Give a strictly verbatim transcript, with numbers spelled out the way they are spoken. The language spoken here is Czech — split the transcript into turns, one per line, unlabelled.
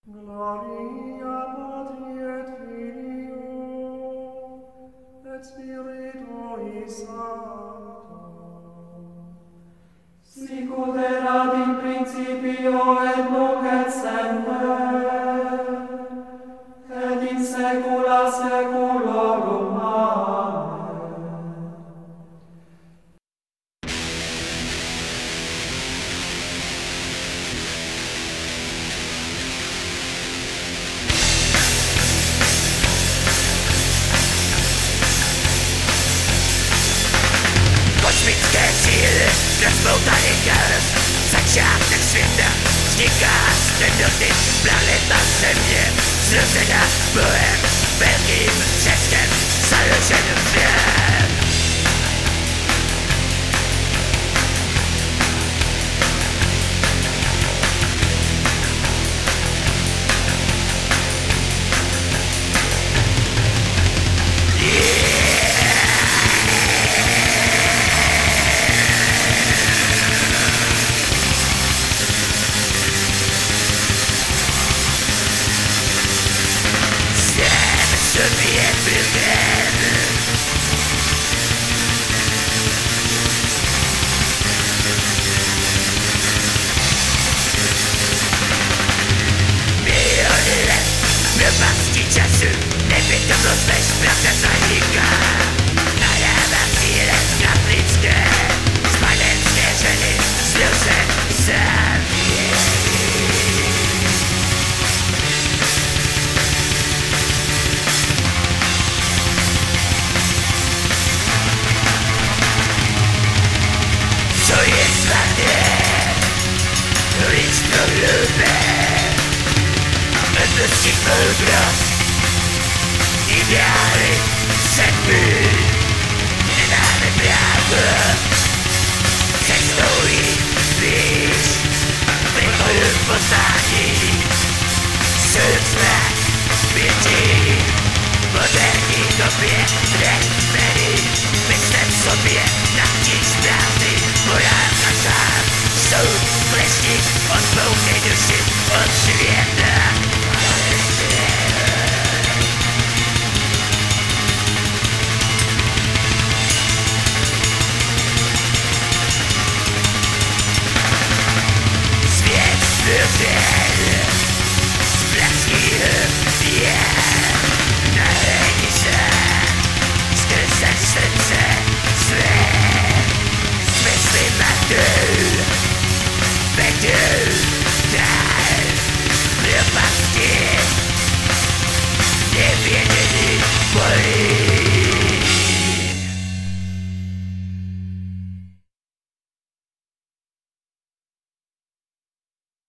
Gloria Patri et Filio et Spiritui Sancto.
Sic ut erat in principio et nunc et semper, et in saecula saeculorum. Amen.
Kosmické síly rozpoutaný chaos, začátek světa vzniká z temnoty, planeta Země zrozená Bohem, velkým třeskem založen svět. Sobě plnem miliony let propasti času, nebytomost než pravda zaniká. Nadává síle kaplické, z panenské ženy složen závěr. Co je svaté, lidstvo hlubé, odpustit moudrost, ideály sedmi, nemáme právo, cestou jít blíž, vrcholu poznání, soud zmrak, větší, moderní době, nechmený, myslet sobě, nachtíž správný, morálka sám, soud klesní, odpounej duši od světa. Svět stvořen z praskýho pěr, nahrání se skrze srdce své. Smysly matou, vedou dál propasti, nevěděný bolí.